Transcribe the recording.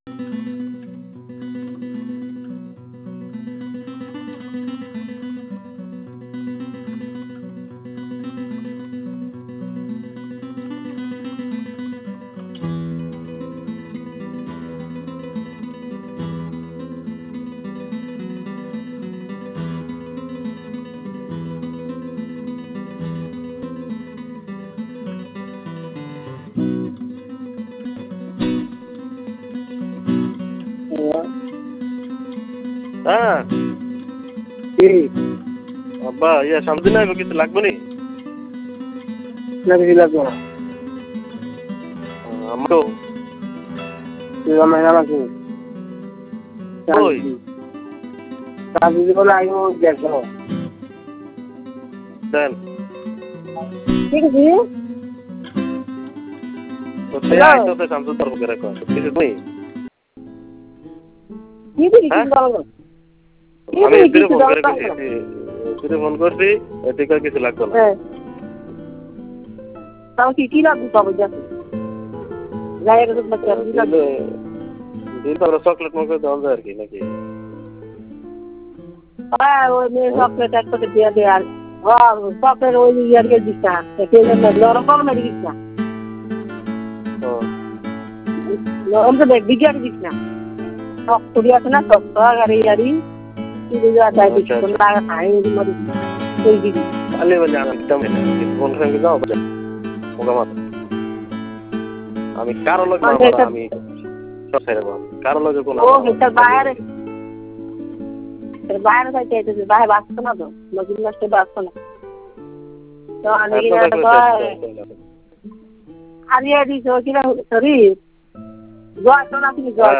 হ্যাঁ আব্বা ইয়া সামনে না কিছু লাগবে নি না কিছু লাগবে না আমারও আমাকে ওই যদি বলে আগে দেখো দেন ঠিক আছে তো সে আইতো তো সামনে তোর বকে রাখো কিছু নেই কি দিবি কিছু বলো আমি এদিকে ফোন করে গেছি এদিকে ফোন করছি এদিকে কিছু লাগবে না তাও কি লাগবে তবে যাচ্ছে যাই এর মধ্যে কি লাগবে দিন তো চকলেট মগে দাও যায় আর কি নাকি হ্যাঁ ওই মেয়ে চকলেট একটা দিয়ে দে আর চকলেট ওই ইয়ার কে দিস না সেই জন্য নরম কম মেরে দিস না নরম তো দেখ বিজ্ঞান দিস না সব করি আছে না সব আর ইয়ারি কি বুঝা যায় দিস না খাই মরি কই দিবি আলে বলে আমি একদম ফোন করে যাও বলে মোগামাত আমি কারো লোক না আমি সব ছেড়ে দেব কারো লোকে কোন ও এটা বাইরে বাইরে যাইতে আছে বাইরে বাসতো না তো নদীর মাঝে বাসতো না তো আমি আর ইয়ে দিস কি না সরি জয় তো না তুমি জয়